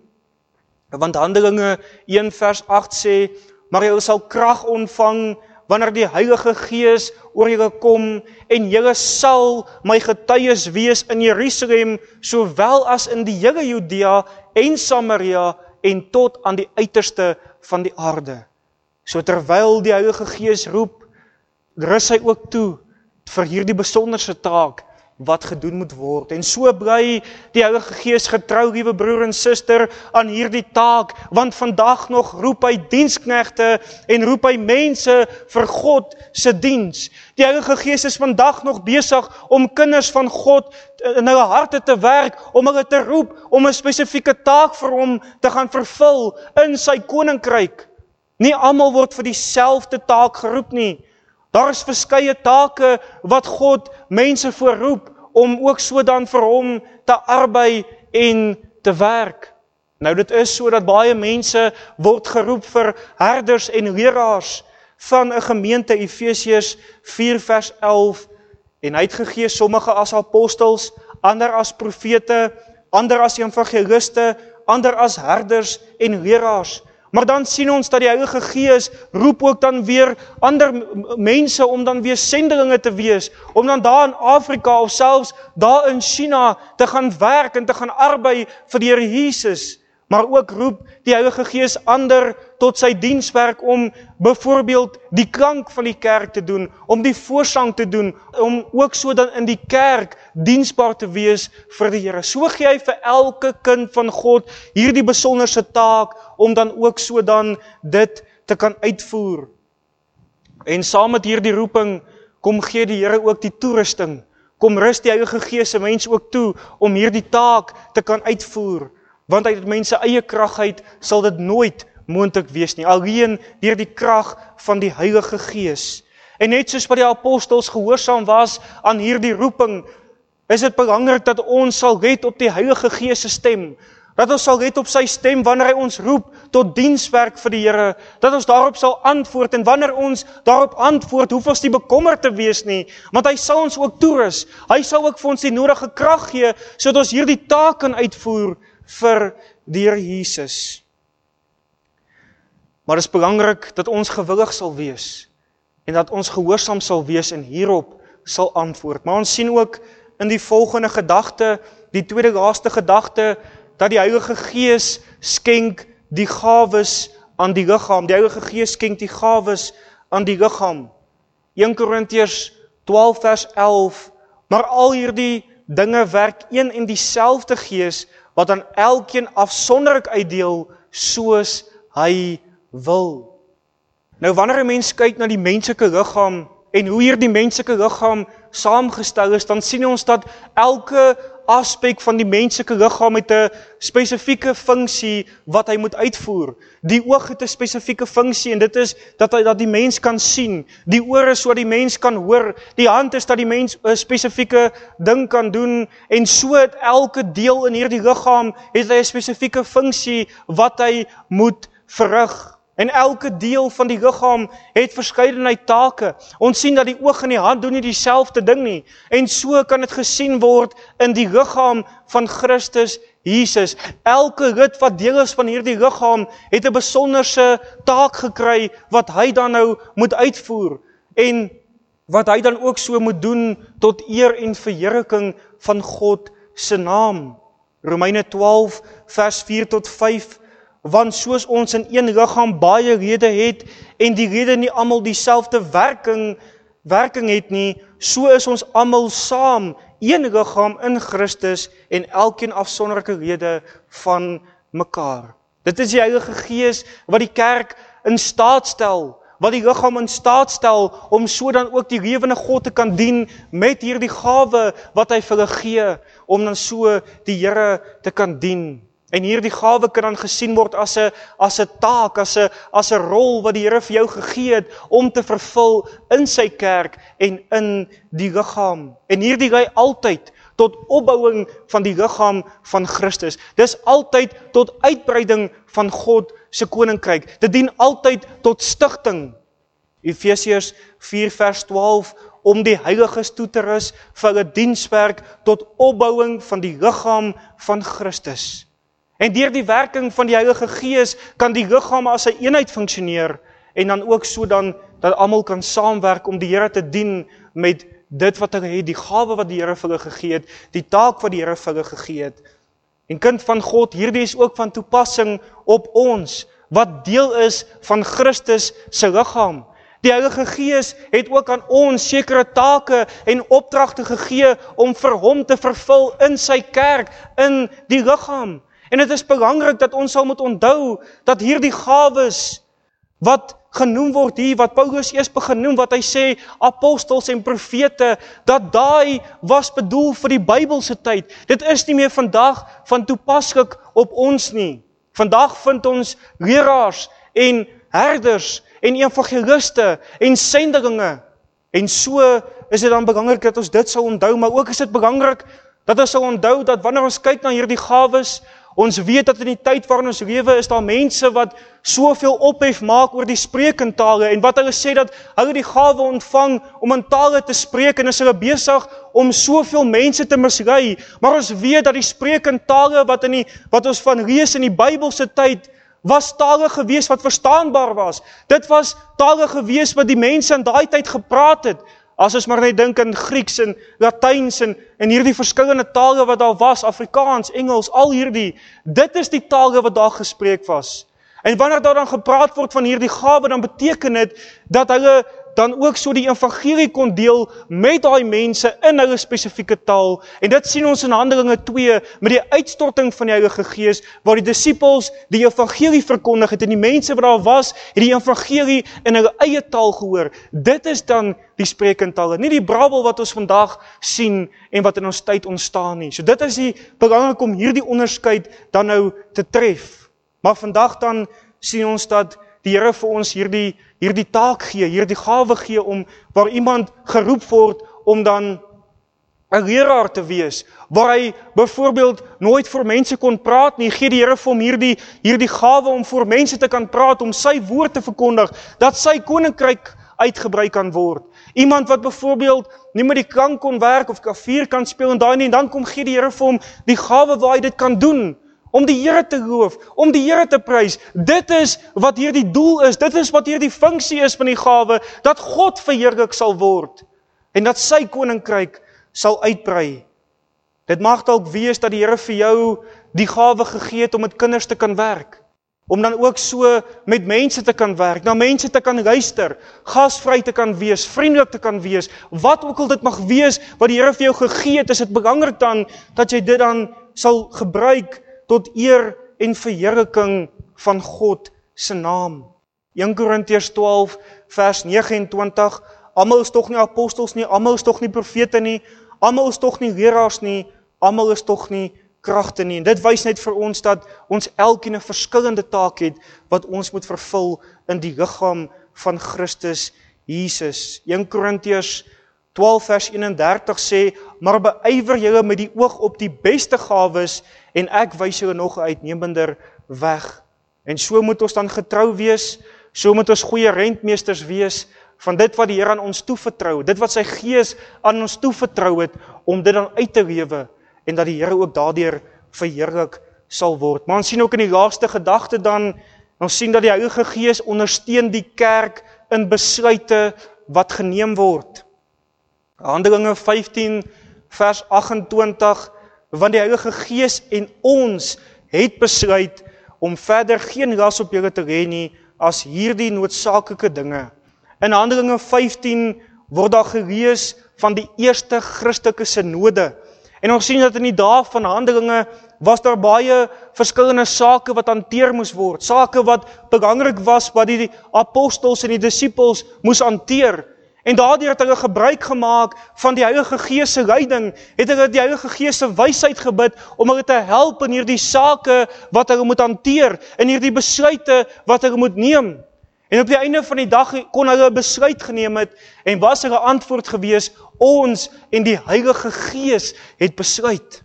Want Handelinge een vers agt sê, maar julle sal krag ontvang wanneer die Heilige Gees oor julle kom en julle sal my getuies wees in Jerusalem, sowel as in die hele Judea en Samaria en tot aan die uiterste van die aarde. So terwyl die Heilige Gees roep, rus hy ook toe vir hierdie besonderse taak wat gedoen moet word. En so bly die Heilige Gees getrou, liewe broer en suster, aan hierdie taak, want vandag nog roep hy diensknegte en roep hy mense vir God se diens. Die Heilige Gees is vandag nog besig om kinders van God in hulle harte te werk, om hulle te roep, om 'n spesifieke taak vir hom te gaan vervul in sy koninkryk. Nie almal word vir dieselfde taak geroep nie. Daar is verskeie take wat God mense voorroep om ook so dan vir hom te arbei en te werk. Nou dit is so dat baie mense word geroep vir herders en leraars van 'n gemeente, Efesiërs vier vers elf, en hy het gegee sommige as apostels, ander as profete, ander as evangeliste, ander as herders en leraars. Maar dan sien ons dat die Heilige Gees roep ook dan weer ander mense om dan weer sendelinge te wees, om dan daar in Afrika of selfs daar in China te gaan werk en te gaan arbei vir die Here Jesus. Maar ook roep die Heilige Gees ander tot sy dienswerk om byvoorbeeld die klank van die kerk te doen, om die voorsang te doen, om ook so dan in die kerk diensbaar te wees vir die Here. So gee hy vir elke kind van God hierdie besonderse taak om dan ook so dan dit te kan uitvoer. En saam met hierdie roeping kom gee die Here ook die toerusting. Kom rus die Heilige Gees se mense ook toe om hierdie taak te kan uitvoer. Want uit mense eie krag uit sal dit nooit moontlik wees nie, alleen deur die krag van die Heilige Gees. En net soos wat die apostels gehoorsaam was aan hierdie roeping, is dit belangrik dat ons sal let op die Heilige Gees se stem, dat ons sal let op sy stem wanneer hy ons roep tot dienswerk vir die Here, dat ons daarop sal antwoord, en wanneer ons daarop antwoord, hoef ons nie bekommerd te wees nie, want hy sal ons ook toerus, hy sal ook vir ons die nodige krag gee, sodat ons hierdie taak kan uitvoer vir die Here Jesus. Maar dit is belangrik dat ons gewillig sal wees, en dat ons gehoorsaam sal wees en hierop sal antwoord. Maar ons sien ook in die volgende gedagte, die tweede laaste gedagte, dat die Heilige Gees skenk die gawes aan die liggaam. Die Heilige Gees skenk die gawes aan die liggaam. Eerste Korintiërs twaalf vers elf, maar al hierdie dinge werk een en dieselfde Gees, wat aan elkeen afsonderlik uitdeel, soos hy wil. Nou wanneer 'n mens kyk na die menslike liggaam, en hoe hier die menslike liggaam saamgestel is, dan sien ons dat elke aspek van die menslike liggaam met 'n spesifieke funksie wat hy moet uitvoer. Die oog het 'n spesifieke funksie, en dit is dat hy dat die mens kan sien. Die oor is sodat die mens kan hoor. Die hand is dat die mens 'n spesifieke ding kan doen, en so het elke deel in hierdie liggaam het hy 'n spesifieke funksie wat hy moet verrig. En elke deel van die liggaam het verskeidenheid take. Ons sien dat die oog en die hand doen nie dieselfde ding nie. En so kan dit gesien word in die liggaam van Christus Jesus. Elke lid wat deel is van hierdie liggaam het 'n besonderse taak gekry wat hy dan nou moet uitvoer. En wat hy dan ook so moet doen tot eer en verheerliking van God se naam. Romeine twaalf vers vier tot vyf. Want soos ons in een liggaam baie lede het, en die lede nie almal dieselfde werking, werking het nie, so is ons almal saam, een liggaam in Christus, en elkeen afsonderlike lede van mekaar. Dit is die Heilige Gees wat die kerk in staat stel, wat die liggaam in staat stel, om so dan ook die lewende God te kan dien, met hierdie gawe wat hy vir hulle gee, om dan so die Here te kan dien. En hierdie gawe kan dan gesien word as 'n as 'n taak, as 'n as 'n rol wat die Here vir jou gegee het om te vervul in sy kerk en in die liggaam. En hierdie lei altyd tot opbouing van die liggaam van Christus. Dis altyd tot uitbreiding van God se koninkryk. Dit dien altyd tot stigting. Efesiërs vier vers twaalf, om die heiliges toe te rus vir hulle dienswerk tot opbouing van die liggaam van Christus. En deur die werking van die Heilige Gees kan die liggaam as 'n eenheid funksioneer, en dan ook so dan dat almal kan saamwerk om die Here te dien met dit wat hulle het, die gawe wat die Here vir hulle gegee het, die taak wat die Here vir hulle gegee het. En kind van God, hierdie is ook van toepassing op ons, wat deel is van Christus se liggaam. Die Heilige Gees het ook aan ons sekere take en opdragte gegee om vir hom te vervul in sy kerk, in die liggaam. En dit is belangrik dat ons sal moet onthou dat hierdie gawes wat genoem word hier, wat Paulus eers begin, wat hy sê apostels en profete, dat daai was bedoel vir die Bybelse tyd. Dit is nie meer vandag van toepaslik op ons nie. Vandag vind ons leraars en herders en evangeliste en sendelinge. En so is dit dan belangrik dat ons dit sal onthou, maar ook is dit belangrik dat ons sal onthou dat wanneer ons kyk na hierdie gawes, ons weet dat in die tyd waarin ons lewe is daar mense wat soveel ophef maak oor die spreekentale, en wat hulle sê dat hulle die gawe ontvang om in tale te spreek, en is hulle besig om soveel mense te mislei. Maar ons weet dat die spreekentale wat in die wat ons van lees in die Bybelse tyd, was tale gewees wat verstaanbaar was. Dit was tale gewees wat die mense in daai tyd gepraat het. As ons maar net dink in Grieks en Latyns en, en hierdie verskillende tale wat daar was, Afrikaans, Engels, al hierdie, dit is die tale wat daar gespreek was. En wanneer daar dan gepraat word van hierdie gawe, dan beteken dit dat hulle dan ook so die evangelie kon deel met daai mense in hulle spesifieke taal. En dit sien ons in Handelinge twee, met die uitstorting van die Heilige Gees, waar die disippels die evangelie verkondig het, en die mense wat daar was, het die evangelie in hulle eie taal gehoor. Dit is dan die spreekentale, nie die brabbel wat ons vandag sien, en wat in ons tyd ontstaan nie. So dit is die belangrik om hierdie onderskeid dan nou te tref. Maar vandag dan sien ons dat die Here vir ons hierdie, hierdie taak gee, hierdie gawe gee om, waar iemand geroep word om dan 'n leraar te wees, waar hy byvoorbeeld nooit voor mense kon praat nie, gee die Here vir hom hierdie, hierdie gawe om voor mense te kan praat, om sy woord te verkondig, dat sy koninkryk uitgebrei kan word. Iemand wat byvoorbeeld nie met die klank kon werk, of klavier kan speel en daai nie, en dan kom gee die Here vir hom die gawe waar hy dit kan doen, om die Here te loof, om die Here te prys. Dit is wat hier die doel is, dit is wat hier die funksie is van die gawe, dat God verheerlik sal word, en dat sy koninkryk sal uitbrei. Dit mag dalk wees dat die Here vir jou die gawe gegee het om met kinders te kan werk, om dan ook so met mense te kan werk, na mense te kan luister, gasvry te kan wees, vriendelik te kan wees, wat ook al dit mag wees, wat die Here vir jou gegee het, is dit belangrik dan, dat jy dit dan sal gebruik, tot eer en verheerliking van God se naam. Eerste Korintiërs twaalf vers nege en twintig, almal is tog nie apostels nie, almal is tog nie profete nie, almal is tog nie leraars nie, almal is tog nie kragte nie. En dit wys net vir ons dat ons elkeen 'n verskillende taak het wat ons moet vervul in die liggaam van Christus Jesus. Eerste Korintiërs twaalf vers eenendertig sê, maar beywer julle met die oog op die beste gawes en ek wys julle nog 'n uitnemender weg. En so moet ons dan getrou wees, so moet ons goeie rentmeesters wees van dit wat die Here aan ons toevertrou, dit wat sy Gees aan ons toevertrou het, om dit dan uit te lewe, en dat die Here ook daardeur verheerlik sal word. Maar ons sien ook in die laaste gedagte dan, ons sien dat die Heilige Gees ondersteun die kerk in besluite wat geneem word. Handelinge vyftien vers agt-en-twintig, want die Heilige Gees en ons het besluit om verder geen las op julle te lê nie as hierdie noodsaaklike dinge. In Handelinge vyftien word daar gelees van die eerste Christelike synode. En ons sien dat in die dae van Handelinge was daar baie verskillende sake wat hanteer moes word, sake wat belangrik was wat die apostels en die disippels moes hanteer. En daardeur het hulle gebruik gemaak van die Heilige Gees se leiding, het hulle die Heilige Gees se wysheid gebid om hulle te help in hierdie sake wat hulle moet hanteer, in hierdie besluite wat hulle moet neem. En op die einde van die dag kon hulle 'n besluit geneem het en was hulle antwoord gewees, ons en die Heilige Gees het besluit.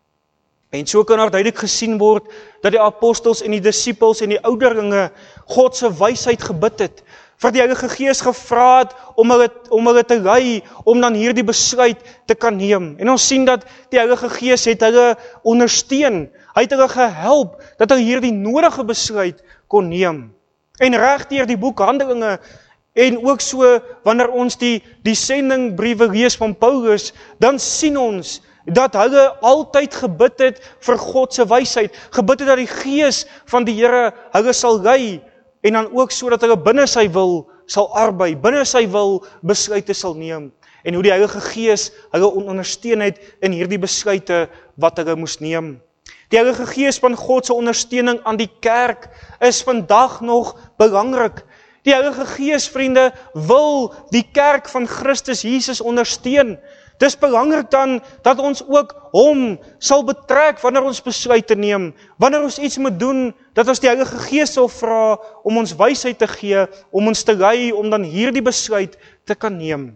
En so kan daar duidelik gesien word dat die apostels en die disippels en die ouderlinge God se wysheid gebid het, vir die Heilige Gees gevra het om hulle, om hulle te lei, om dan hierdie besluit te kan neem. En ons sien dat die Heilige Gees het hulle ondersteun, hy het hulle gehelp, dat hulle hierdie nodige besluit kon neem. En reg deur die boek Handelinge, en ook so wanneer ons die, die sendingbriewe lees van Paulus, dan sien ons dat hulle altyd gebid het vir God se wysheid, gebid het dat die Gees van die Here hulle sal lei, en dan ook so dat hulle binne sy wil sal arbei, binne sy wil besluite sal neem, en hoe die Heilige Gees hulle ondersteun het in hierdie besluite wat hulle moes neem. Die Heilige Gees van God se ondersteuning aan die kerk is vandag nog belangrik. Die Heilige Gees, vriende, wil die kerk van Christus Jesus ondersteun. Dis belangrik dan dat ons ook hom sal betrek wanneer ons besluite neem, wanneer ons iets moet doen, dat ons die Heilige Gees sal vra om ons wysheid te gee, om ons te lei, om dan hierdie besluit te kan neem.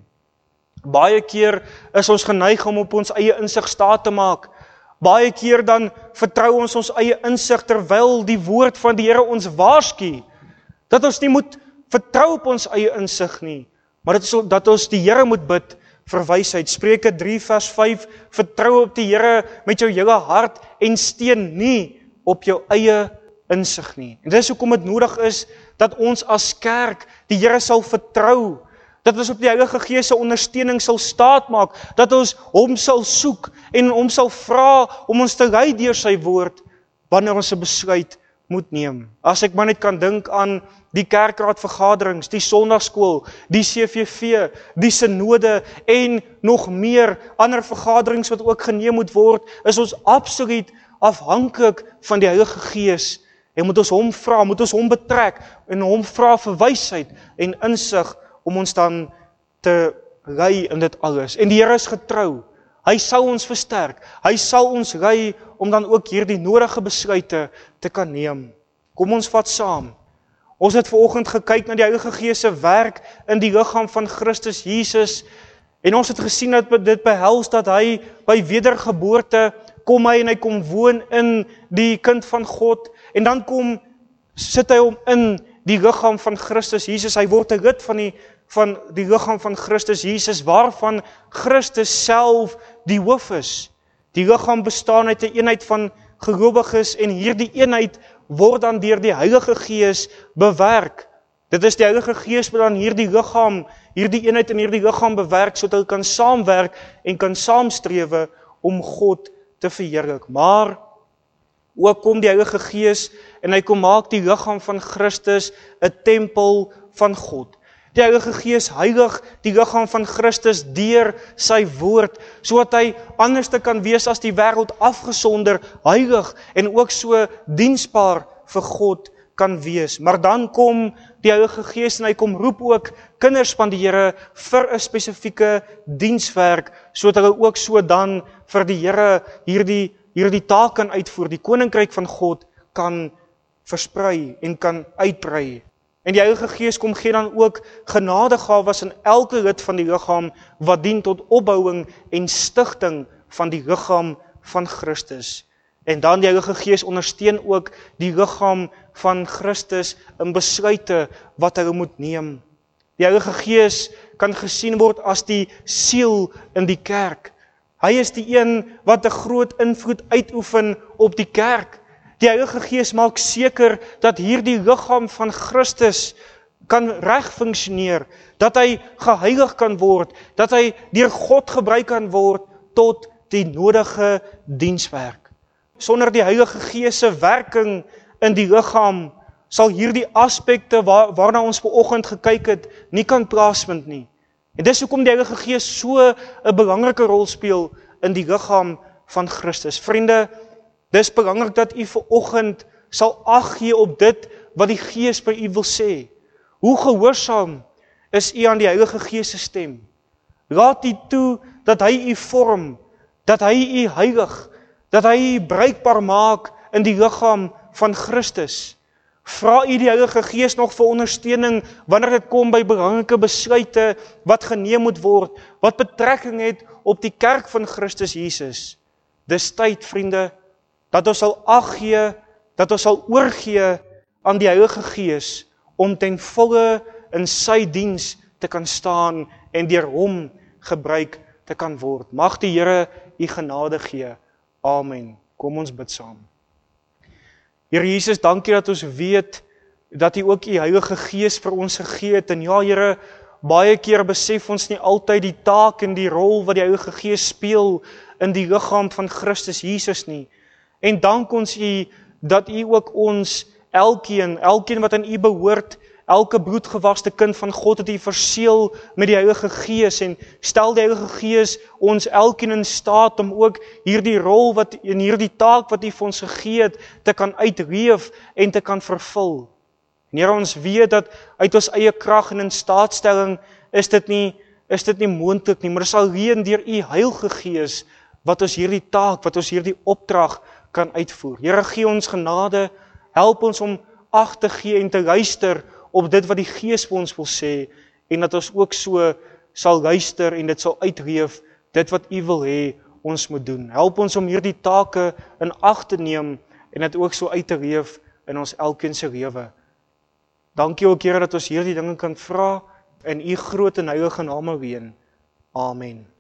Baie keer is ons geneig om op ons eie insig staat te maak. Baie keer dan vertrou ons ons eie insig, terwyl die woord van die Here ons waarsku, dat ons nie moet vertrou op ons eie insig nie, maar dat ons, dat ons die Here moet bid vir wysheid. Spreuke drie vers vyf, vertrou op die Here met jou hele hart en steun nie op jou eie insig nie. En dis hoekom dit nodig is dat ons as kerk die Here sal vertrou, dat ons op die Heilige Gees se ondersteuning sal staatmaak, dat ons hom sal soek en hom sal vra om ons te lei deur sy woord wanneer ons 'n besluit moet neem. As ek maar net kan dink aan die kerkraadvergaderings, die Sondagskool, die C V V, die synode en nog meer ander vergaderings wat ook geneem moet word, is ons absoluut afhanklik van die Heilige Gees. En moet ons hom vra, moet ons hom betrek en hom vra vir wysheid en insig om ons dan te lei in dit alles. En die Here is getrou. Hy sal ons versterk. Hy sal ons lei om dan ook hierdie nodige besluite te kan neem. Kom ons vat saam Ons het vanoggend gekyk na die Heilige Gees se werk in die liggaam van Christus Jesus, en ons het gesien dat dit behels dat hy by wedergeboorte kom hy en hy kom woon in die kind van God, en dan kom sit hy hom in die liggaam van Christus Jesus. Hy word 'n lid van die van die liggaam van Christus Jesus, waarvan Christus self die hoof is. Die liggaam bestaan uit 'n eenheid van gelowiges, en hierdie eenheid word dan deur die Heilige Gees bewerk. Dit is die Heilige Gees wat dan hierdie liggaam, hierdie eenheid in hierdie liggaam bewerk, sodat hulle kan saamwerk en kan saamstrewe om God te verheerlik. Maar ook kom die Heilige Gees en hy kom maak die liggaam van Christus 'n tempel van God. Die Heilige Gees heilig die liggaam van Christus deur sy woord, sodat hy anders te kan wees as die wêreld, afgesonder, heilig en ook so diensbaar vir God kan wees. Maar dan kom die Heilige Gees en hy kom roep ook kinders van die Here vir 'n spesifieke dienswerk, sodat hulle ook so dan vir die Here hierdie hierdie taak kan uitvoer, die koninkryk van God kan versprei en kan uitbrei. En die Heilige Gees kom gee dan ook genadegawes in elke lid van die liggaam wat dien tot opbouing en stigting van die liggaam van Christus. En dan die Heilige Gees ondersteun ook die liggaam van Christus in besluite wat hulle moet neem. Die Heilige Gees kan gesien word as die siel in die kerk. Hy is die een wat 'n groot invloed uitoefen op die kerk. Die Heilige Gees maak seker dat hierdie liggaam van Christus kan reg funksioneer, dat hy geheilig kan word, dat hy deur God gebruik kan word tot die nodige dienswerk. Sonder die Heilige Gees se werking in die liggaam sal hierdie aspekte waar, waarna ons vanoggend gekyk het, nie kan plaasvind nie. En dis hoekom die Heilige Gees so 'n belangrike rol speel in die liggaam van Christus. Vriende, dis belangrik dat u vanoggend sal ag gee op dit wat die Gees by u wil sê. Hoe gehoorsaam is u aan die Heilige Gees se stem? Laat u toe dat hy u vorm, dat hy u heilig, dat hy u bruikbaar maak in die liggaam van Christus. Vra u die Heilige Gees nog vir ondersteuning wanneer dit kom by belangrike besluite wat geneem moet word, wat betrekking het op die kerk van Christus Jesus. Dis tyd, vriende, dat ons sal ag gee, dat ons sal oorgee aan die Heilige Gees om ten volle in sy diens te kan staan en deur hom gebruik te kan word. Mag die Here u genade gee. Amen. Kom ons bid saam. Here Jesus, dankie dat ons weet dat u ook u Heilige Gees vir ons gegee het. En ja, Here, baie keer besef ons nie altyd die taak en die rol wat die Heilige Gees speel in die liggaam van Christus Jesus nie. En dank ons u dat u ook ons elkeen, elkeen wat aan u behoort, elke bloedgewaste kind van God het u verseël met die Heilige Gees, en stel die Heilige Gees ons elkeen in staat om ook hierdie rol wat en hierdie taak wat u vir ons gegee het te kan uitleef en te kan vervul. En Here, ons weet dat uit ons eie krag en in staatstelling is dit nie is dit nie moontlik nie, maar dit is alleen deur u Heilige Gees wat ons hierdie taak, wat ons hierdie opdrag kan uitvoer. Here, gee ons genade, help ons om ag te gee en te luister op dit wat die Gees vir ons wil sê, en dat ons ook so sal luister en dit sal uitleef, dit wat u wil hê ons moet doen. Help ons om hierdie take in ag te neem en dit ook so uit te leef in ons elkeen se lewe. Dankie ook, Here, dat ons hierdie dinge kan vra in u groot en heilige naam alleen. Amen.